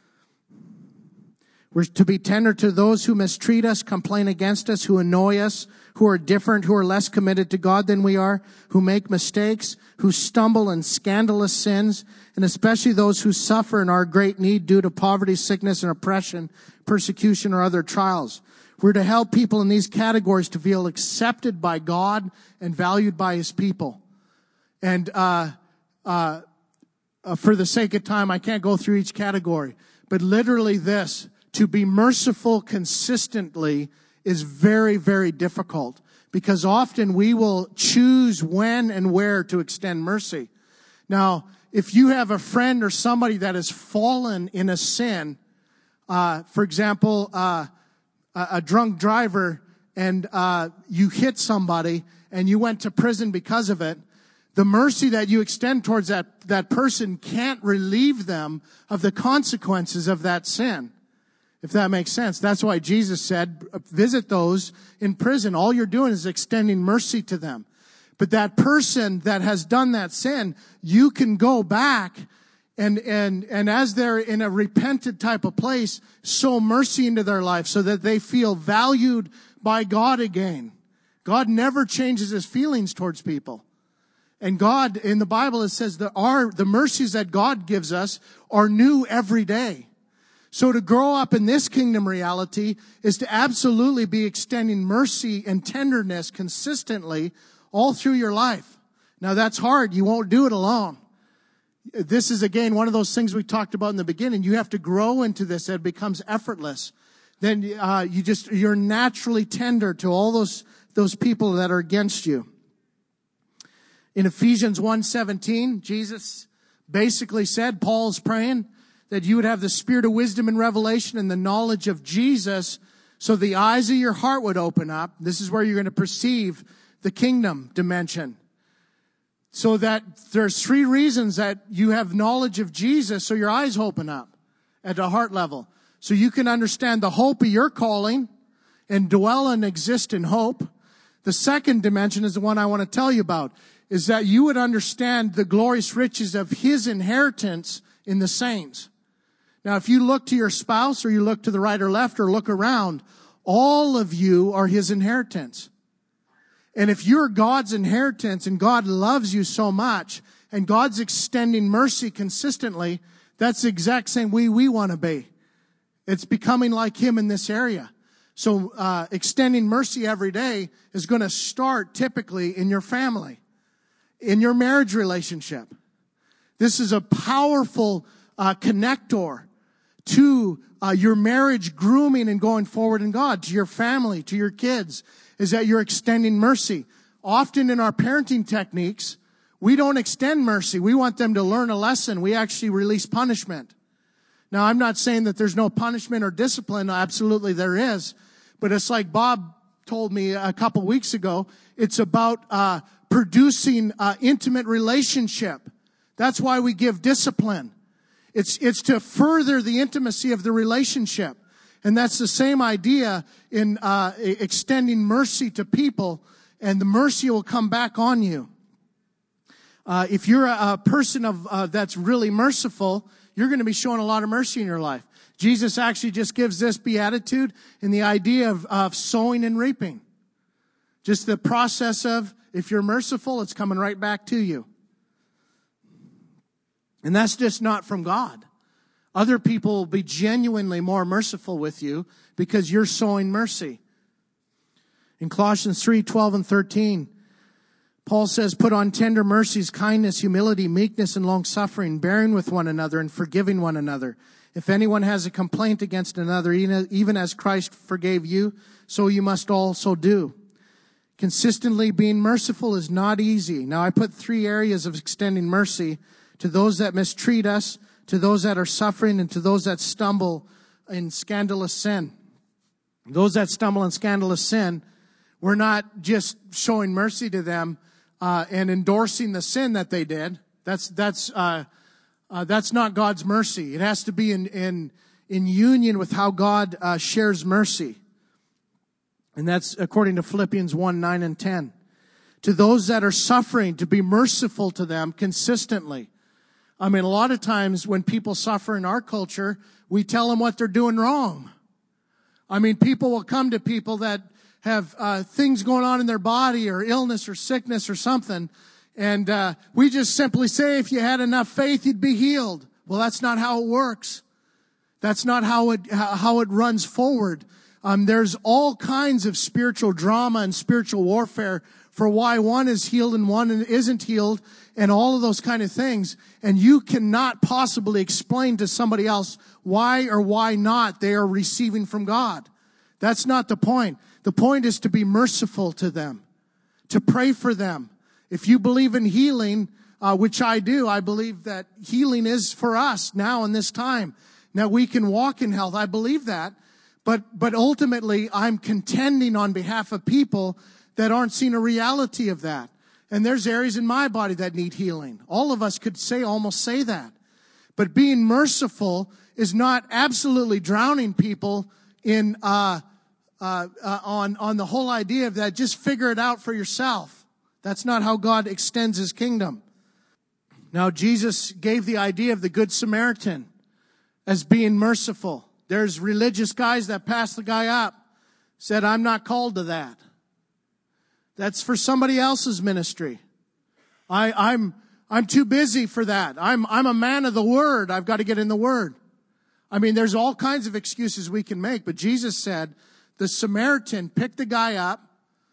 D: We're to be tender to those who mistreat us, complain against us, who annoy us, who are different, who are less committed to God than we are, who make mistakes, who stumble in scandalous sins, and especially those who suffer in our great need due to poverty, sickness, and oppression, persecution, or other trials. We're to help people in these categories to feel accepted by God and valued by his people. And for the sake of time, I can't go through each category. But literally this, to be merciful consistently is very, very difficult. Because often we will choose when and where to extend mercy. Now, if you have a friend or somebody that has fallen in a sin, for example, a drunk driver, and you hit somebody and you went to prison because of it, the mercy that you extend towards that person can't relieve them of the consequences of that sin. If that makes sense. That's why Jesus said, visit those in prison. All you're doing is extending mercy to them. But that person that has done that sin, you can go back and as they're in a repentant type of place, sow mercy into their life so that they feel valued by God again. God never changes his feelings towards people. And God, in the Bible, it says that the mercies that God gives us are new every day. So to grow up in this kingdom reality is to absolutely be extending mercy and tenderness consistently all through your life. Now that's hard. You won't do it alone. This is, again, one of those things we talked about in the beginning. You have to grow into this. It becomes effortless. Then you're naturally tender to all those people that are against you. In Ephesians 1:17, Jesus basically said, Paul's praying, that you would have the spirit of wisdom and revelation and the knowledge of Jesus, so the eyes of your heart would open up. This is where you're going to perceive the kingdom dimension. So that there's 3 reasons that you have knowledge of Jesus, so your eyes open up at a heart level. So you can understand the hope of your calling and dwell and exist in hope. The second dimension is the one I want to tell you about, is that you would understand the glorious riches of his inheritance in the saints. Now, if you look to your spouse or you look to the right or left or look around, all of you are his inheritance. And if you're God's inheritance and God loves you so much and God's extending mercy consistently, that's the exact same way we want to be. It's becoming like him in this area. So extending mercy every day is going to start typically in your family, in your marriage relationship. This is a powerful connector to your marriage grooming and going forward in God, to your family, to your kids, is that you're extending mercy. Often in our parenting techniques, we don't extend mercy. We want them to learn a lesson. We actually release punishment. Now, I'm not saying that there's no punishment or discipline. Absolutely there is. But it's like Bob told me a couple weeks ago. It's about producing intimate relationship. That's why we give discipline. It's to further the intimacy of the relationship. And that's the same idea in extending mercy to people, and the mercy will come back on you. If you're a person that's really merciful, you're going to be showing a lot of mercy in your life. Jesus actually just gives this beatitude in the idea of sowing and reaping. Just the process of, if you're merciful, it's coming right back to you. And that's just not from God. Other people will be genuinely more merciful with you because you're sowing mercy. In Colossians 3:12 and 13, Paul says, put on tender mercies, kindness, humility, meekness, and long-suffering, bearing with one another and forgiving one another. If anyone has a complaint against another, even as Christ forgave you, so you must also do. Consistently being merciful is not easy. Now, I put 3 areas of extending mercy to those that mistreat us, to those that are suffering, and to those that stumble in scandalous sin. Those that stumble in scandalous sin, we're not just showing mercy to them and endorsing the sin that they did. That's not God's mercy. It has to be in union with how God shares mercy. And that's according to Philippians 1:9 and 10. To those that are suffering, to be merciful to them consistently. I mean, a lot of times when people suffer in our culture, we tell them what they're doing wrong. I mean, people will come to people that have things going on in their body or illness or sickness or something, and we just simply say, if you had enough faith, you'd be healed. Well, that's not how it works. That's not how it runs forward. There's all kinds of spiritual drama and spiritual warfare for why one is healed and one isn't healed, and all of those kind of things. And you cannot possibly explain to somebody else why or why not they are receiving from God. That's not the point. The point is to be merciful to them, to pray for them. If you believe in healing, which I do, I believe that healing is for us now in this time. Now we can walk in health. I believe that. But ultimately, I'm contending on behalf of people that aren't seeing a reality of that. And there's areas in my body that need healing. All of us could almost say that. But being merciful is not absolutely drowning people in on the whole idea of that. Just figure it out for yourself. That's not how God extends His kingdom. Now, Jesus gave the idea of the Good Samaritan as being merciful. There's religious guys that pass the guy up, said, I'm not called to that. That's for somebody else's ministry. I'm too busy for that. I'm a man of the Word. I've got to get in the Word. I mean, there's all kinds of excuses we can make, but Jesus said the Samaritan picked the guy up.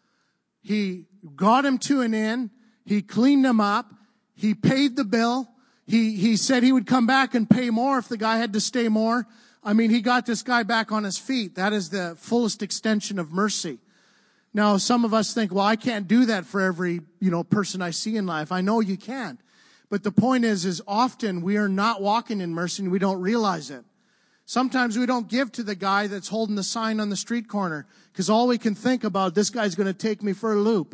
D: He got him to an inn. He cleaned him up. He paid the bill. He said he would come back and pay more if the guy had to stay more. I mean, he got this guy back on his feet. That is the fullest extension of mercy. Now, some of us think, well, I can't do that for every, person I see in life. I know you can't. But the point is often we are not walking in mercy and we don't realize it. Sometimes we don't give to the guy that's holding the sign on the street corner because all we can think about, this guy's going to take me for a loop.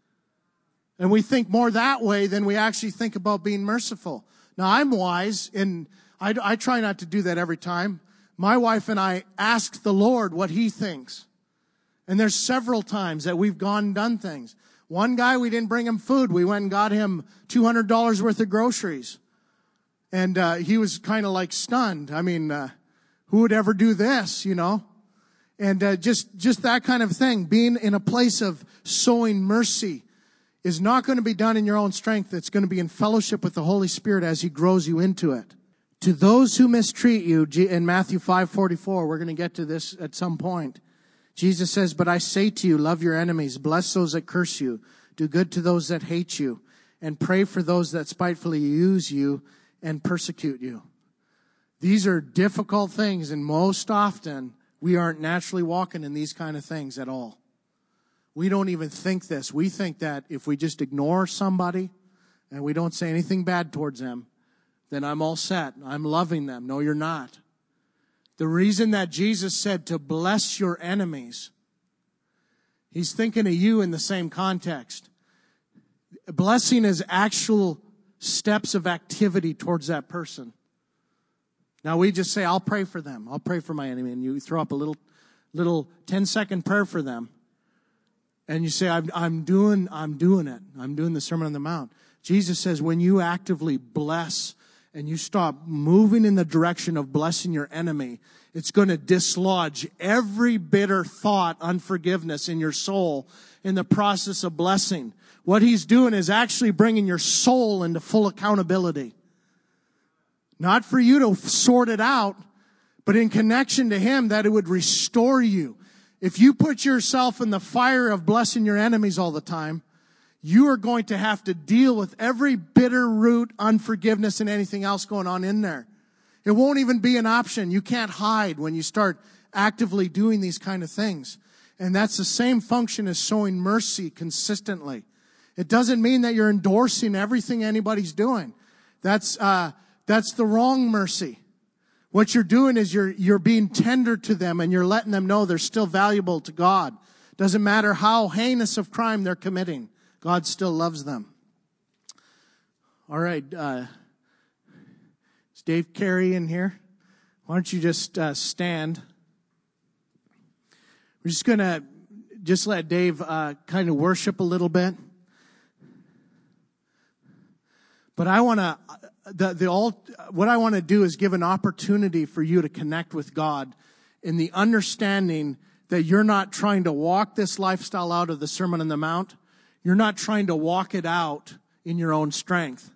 D: And we think more that way than we actually think about being merciful. Now, I'm wise, and I try not to do that every time. My wife and I ask the Lord what He thinks. And there's several times that we've gone and done things. One guy, we didn't bring him food. We went and got him $200 worth of groceries. And he was kind of like stunned. I mean, who would ever do this, And just that kind of thing. Being in a place of sowing mercy is not going to be done in your own strength. It's going to be in fellowship with the Holy Spirit as He grows you into it. To those who mistreat you, in Matthew 5:44, we're going to get to this at some point. Jesus says, but I say to you, love your enemies, bless those that curse you, do good to those that hate you, and pray for those that spitefully use you and persecute you. These are difficult things, and most often we aren't naturally walking in these kind of things at all. We don't even think this. We think that if we just ignore somebody and we don't say anything bad towards them, then I'm all set. I'm loving them. No, you're not. The reason that Jesus said to bless your enemies, he's thinking of you in the same context. Blessing is actual steps of activity towards that person. Now we just say, I'll pray for them. I'll pray for my enemy. And you throw up a little 10-second prayer for them. And you say, I'm doing it. I'm doing the Sermon on the Mount. Jesus says when you actively bless and you stop moving in the direction of blessing your enemy, it's going to dislodge every bitter thought, unforgiveness in your soul in the process of blessing. What he's doing is actually bringing your soul into full accountability. Not for you to sort it out, but in connection to him, that it would restore you. If you put yourself in the fire of blessing your enemies all the time, you are going to have to deal with every bitter root, unforgiveness, and anything else going on in there. It won't even be an option. You can't hide when you start actively doing these kind of things. And that's the same function as showing mercy consistently. It doesn't mean that you're endorsing everything anybody's doing. That's the wrong mercy. What you're doing is you're being tender to them and you're letting them know they're still valuable to God. Doesn't matter how heinous of crime they're committing. God still loves them. All right. Is Dave Carey in here? Why don't you just stand? We're just going to just let Dave kind of worship a little bit. But I want to, what I want to do is give an opportunity for you to connect with God in the understanding that you're not trying to walk this lifestyle out of the Sermon on the Mount. You're not trying to walk it out in your own strength.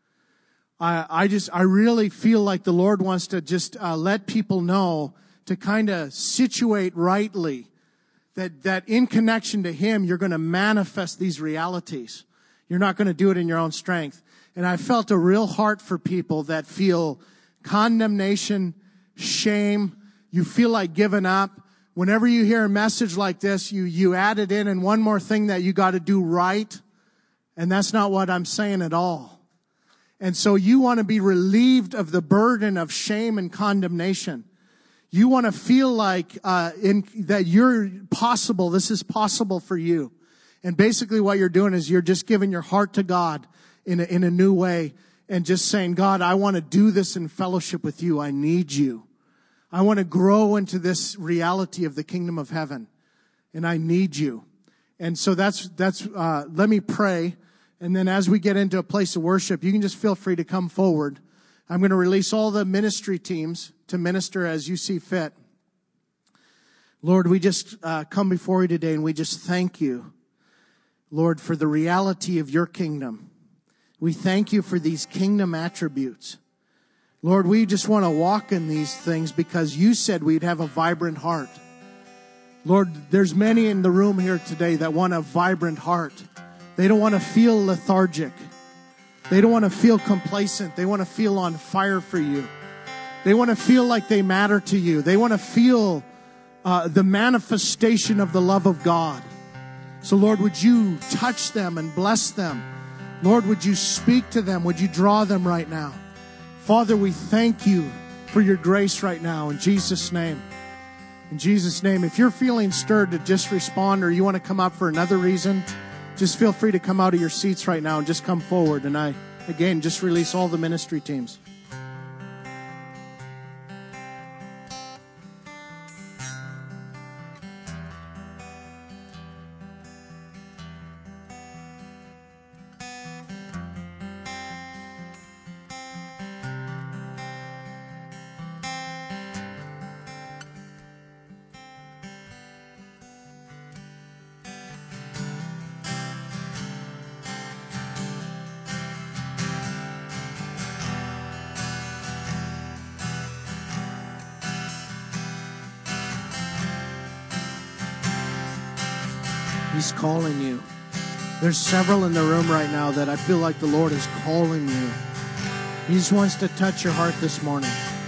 D: I really feel like the Lord wants to just let people know to kind of situate rightly that in connection to Him, you're going to manifest these realities. You're not going to do it in your own strength. And I felt a real heart for people that feel condemnation, shame. You feel like giving up. Whenever you hear a message like this, you add it in, and one more thing that you got to do right. And that's not what I'm saying at all. And so you want to be relieved of the burden of shame and condemnation. You want to feel like that you're possible. This is possible for you. And basically what you're doing is you're just giving your heart to God in a new way and just saying, God, I want to do this in fellowship with you. I need you. I want to grow into this reality of the kingdom of heaven, and I need you. And so that's let me pray. And then as we get into a place of worship, you can just feel free to come forward. I'm going to release all the ministry teams to minister as you see fit. Lord, we just come before you today, and we just thank you, Lord, for the reality of your kingdom. We thank you for these kingdom attributes. Lord, we just want to walk in these things because you said we'd have a vibrant heart. Lord, there's many in the room here today that want a vibrant heart. They don't want to feel lethargic. They don't want to feel complacent. They want to feel on fire for you. They want to feel like they matter to you. They want to feel the manifestation of the love of God. So Lord, would you touch them and bless them? Lord, would you speak to them? Would you draw them right now? Father, we thank you for your grace right now in Jesus' name. In Jesus' name, if you're feeling stirred to just respond or you want to come up for another reason, just feel free to come out of your seats right now and just come forward. And I, again, just release all the ministry teams. He's calling you. There's several in the room right now that I feel like the Lord is calling you. He just wants to touch your heart this morning.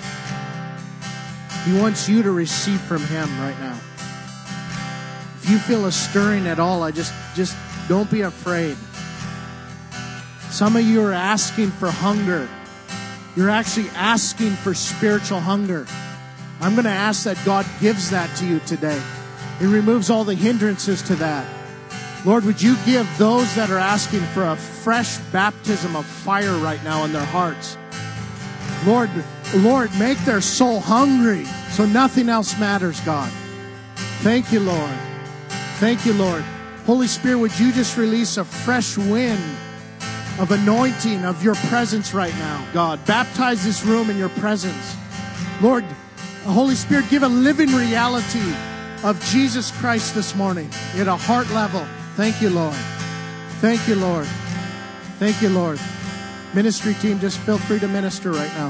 D: He wants you to receive from Him right now. If you feel a stirring at all, just don't be afraid. Some of you are asking for hunger. You're actually asking for spiritual hunger. I'm going to ask that God gives that to you today. He removes all the hindrances to that. Lord, would you give those that are asking for a fresh baptism of fire right now in their hearts? Lord, make their soul hungry so nothing else matters, God. Thank you, Lord. Thank you, Lord. Holy Spirit, would you just release a fresh wind of anointing of your presence right now, God. Baptize this room in your presence. Lord, Holy Spirit, give a living reality of Jesus Christ this morning at a heart level. Thank you, Lord. Thank you, Lord. Thank you, Lord. Ministry team, just feel free to minister right now.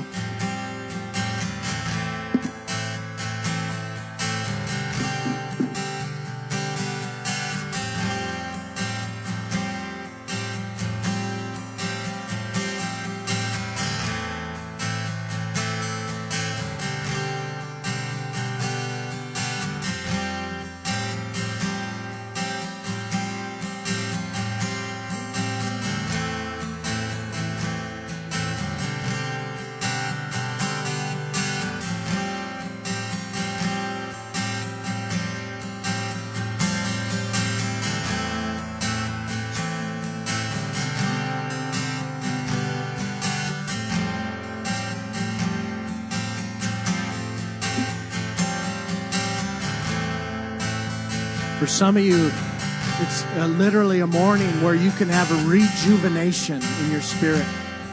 D: For some of you, it's literally a morning where you can have a rejuvenation in your spirit.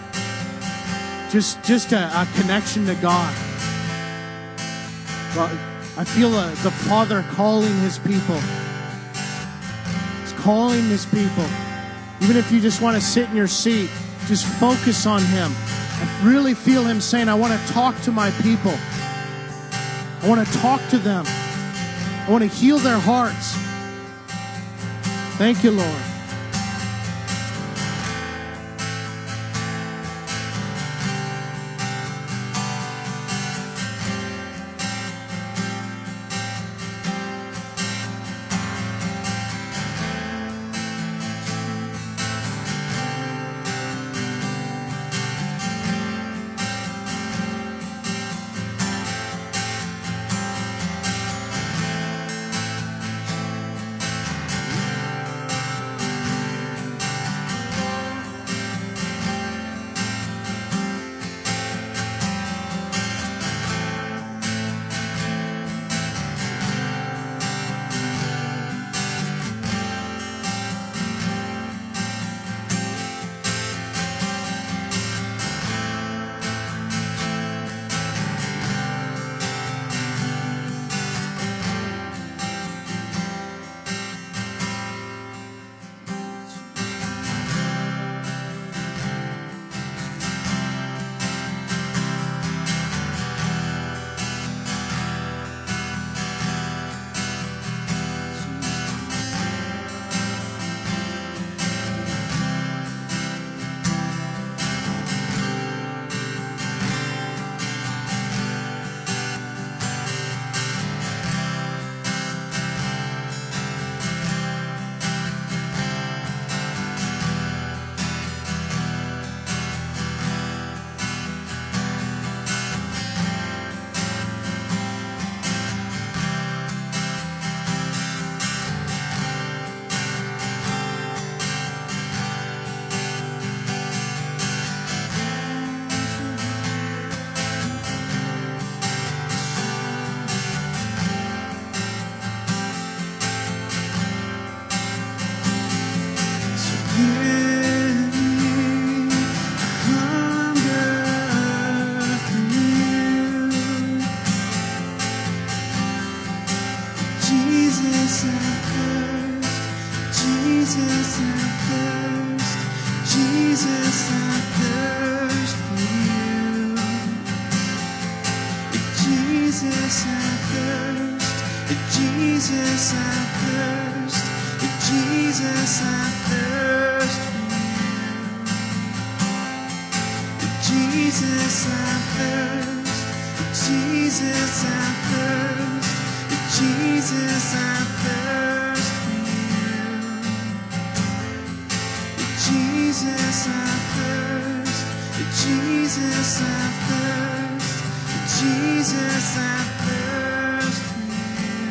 D: Just a connection to God. I feel the Father calling His people. He's calling His people. Even if you just want to sit in your seat, just focus on Him. I really feel Him saying, I want to talk to my people. I want to talk to them. I want to heal their hearts. Thank you, Lord.
E: Jesus, I thirst. Jesus, I thirst for you. Jesus, I thirst. Jesus, I thirst. Jesus, I thirst for you. Jesus, I thirst. Jesus, I thirst. Jesus, I thirst for you.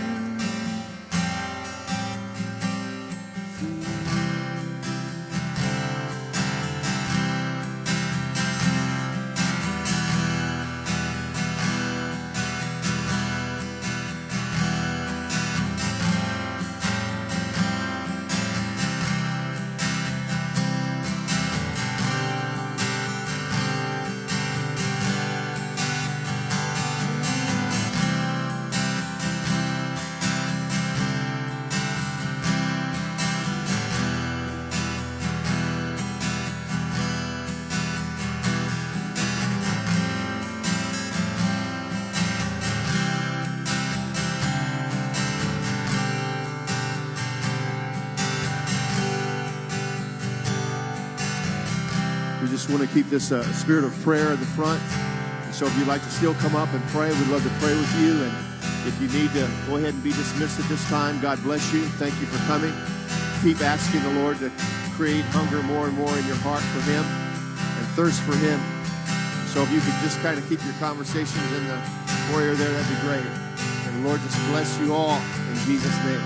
F: We just want to keep this spirit of prayer at the front. And so if you'd like to still come up and pray, we'd love to pray with you. And if you need to go ahead and be dismissed at this time, God bless you. Thank you for coming. Keep asking the Lord to create hunger more and more in your heart for Him and thirst for Him. So if you could just kind of keep your conversations in the foyer there, that'd be great. And the Lord just bless you all in Jesus' name.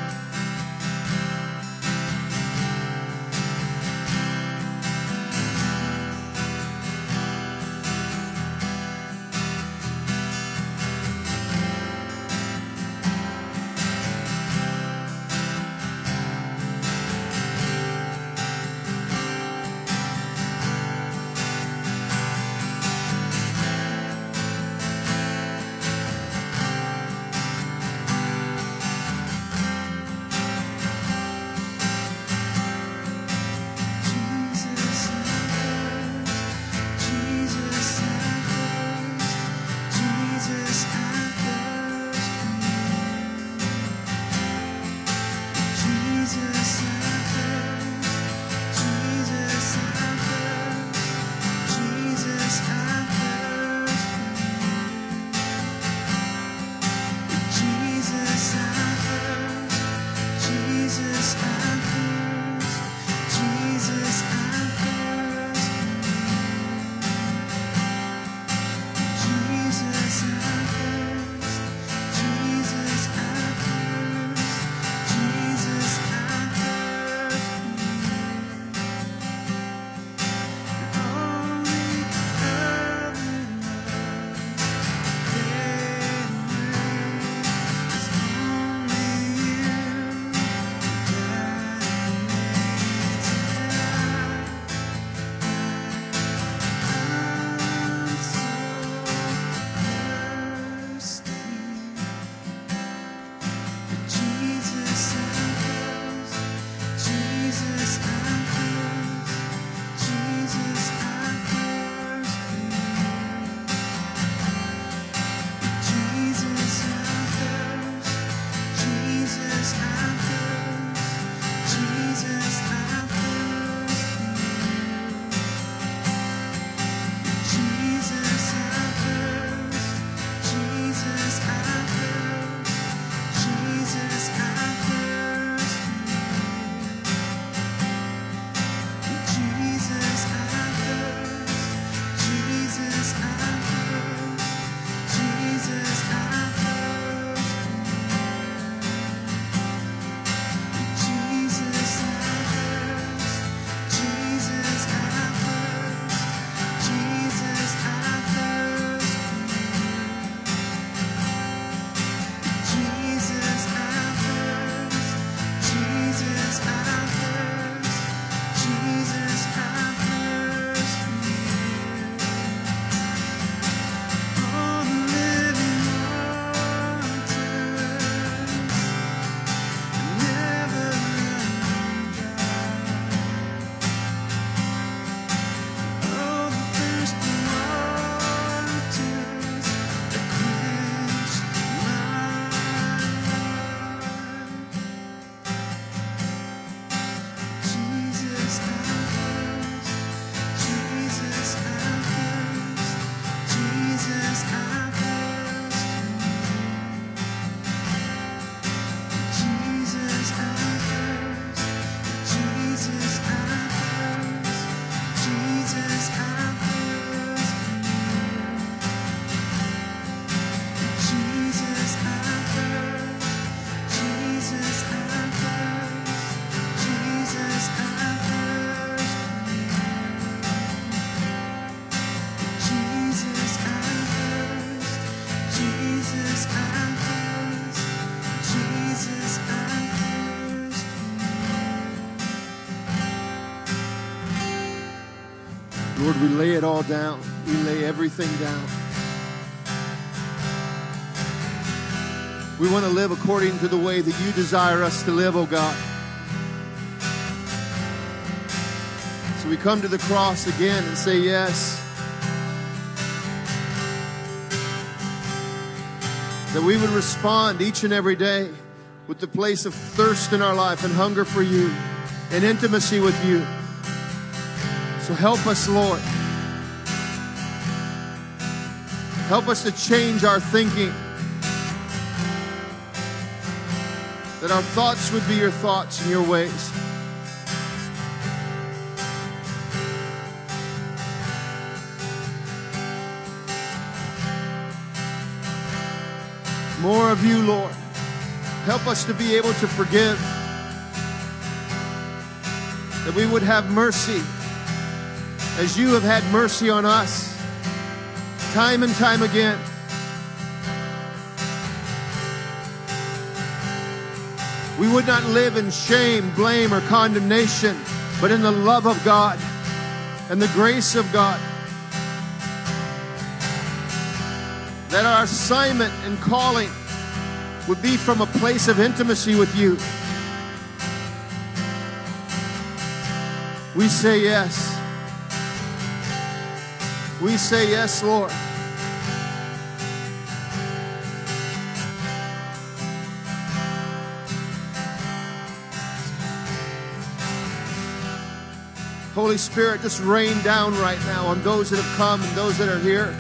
F: Lord, we lay it all down. We lay everything down. We want to live according to the way that you desire us to live, oh God. So we come to the cross again and say yes. That we would respond each and every day with the place of thirst in our life and hunger for you and intimacy with you. So help us, Lord. Help us to change our thinking. That our thoughts would be your thoughts and your ways. More of you, Lord. Help us to be able to forgive. That we would have mercy as you have had mercy on us time and time again. We would not live in shame, blame, or condemnation, but in the love of God and the grace of God. That our assignment and calling would be from a place of intimacy with you. We say yes. We say yes, Lord. Holy Spirit, just rain down right now on those that have come and those that are here.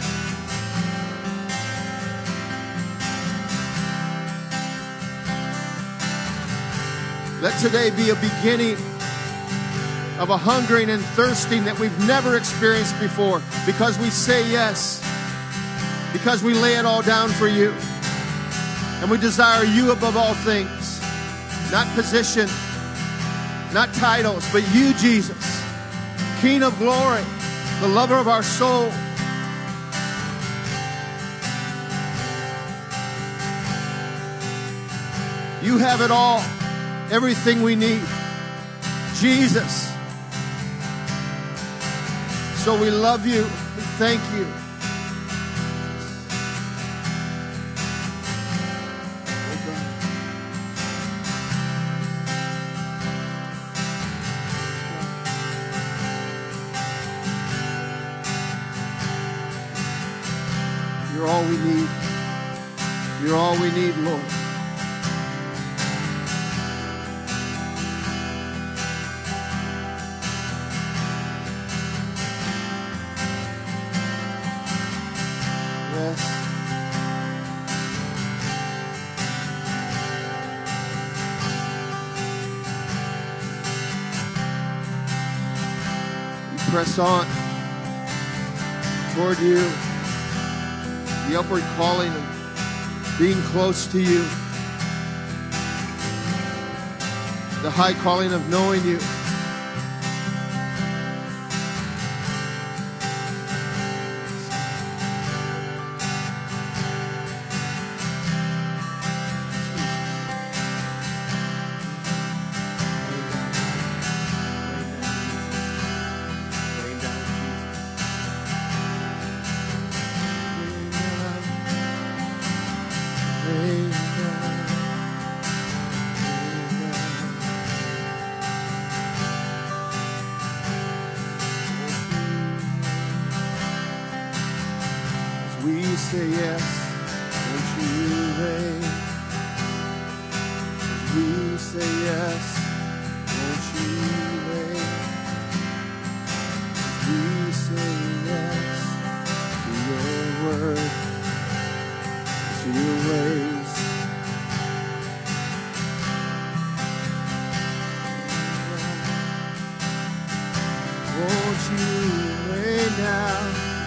F: Let today be a beginning of a hungering and thirsting that we've never experienced before, because we say yes, because we lay it all down for you, and we desire you above all things. Not position, not titles, but you, Jesus, King of glory, the lover of our soul. You have it all, everything we need. Jesus. So we love you. We thank you. You're all we need. You're all we need, Lord. Press on toward you, the upward calling of being close to you, the high calling of knowing you. We say yes, won't you reign? We say yes, won't you reign? We say yes to your word, to your ways. Won't you reign now?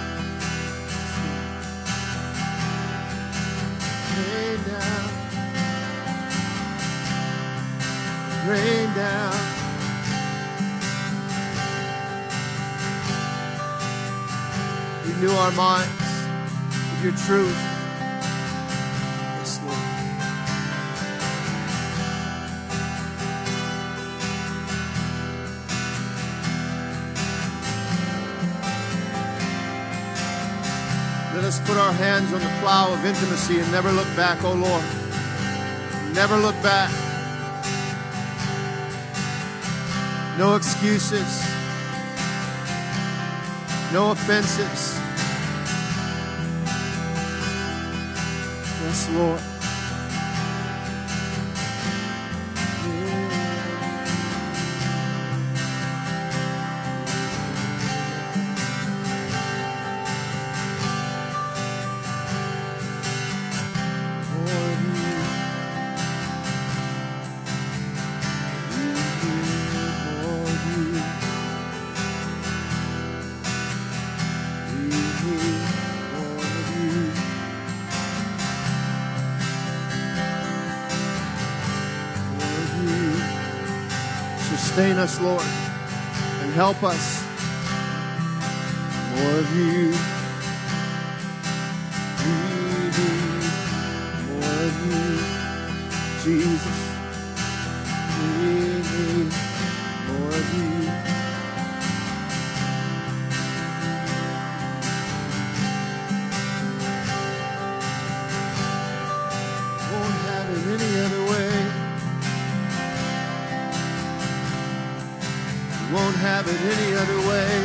F: Rain down. Renew our minds with your truth. Yes, Lord. our hands on the plow of intimacy and never look back, oh Lord. Never look back. No excuses. No offenses. Yes, Lord. Sustain us, Lord, and help us. More of you. We need more of you, Jesus. We need more of you. Won't have it any other way. Won't have it any other way.